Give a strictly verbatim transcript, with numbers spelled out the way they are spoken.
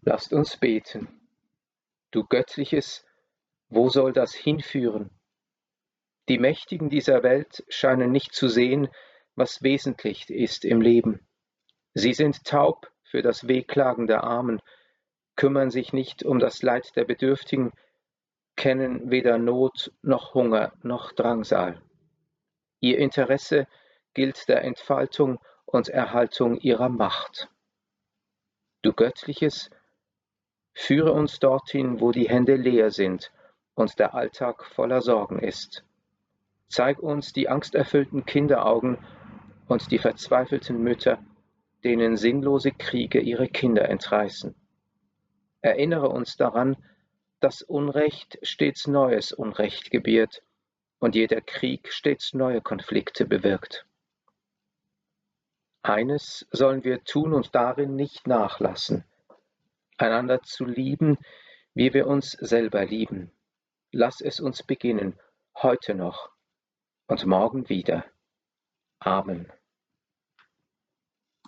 Lasst uns beten. Du Göttliches, wo soll das hinführen? Die Mächtigen dieser Welt scheinen nicht zu sehen, was wesentlich ist im Leben. Sie sind taub für das Wehklagen der Armen, kümmern sich nicht um das Leid der Bedürftigen, kennen weder Not noch Hunger noch Drangsal. Ihr Interesse gilt der Entfaltung und Erhaltung ihrer Macht. Du Göttliches, führe uns dorthin, wo die Hände leer sind und der Alltag voller Sorgen ist. Zeig uns die angsterfüllten Kinderaugen und die verzweifelten Mütter, denen sinnlose Kriege ihre Kinder entreißen. Erinnere uns daran, dass Unrecht stets neues Unrecht gebiert und jeder Krieg stets neue Konflikte bewirkt. Eines sollen wir tun und darin nicht nachlassen: einander zu lieben, wie wir uns selber lieben. Lass es uns beginnen, heute noch und morgen wieder. Amen.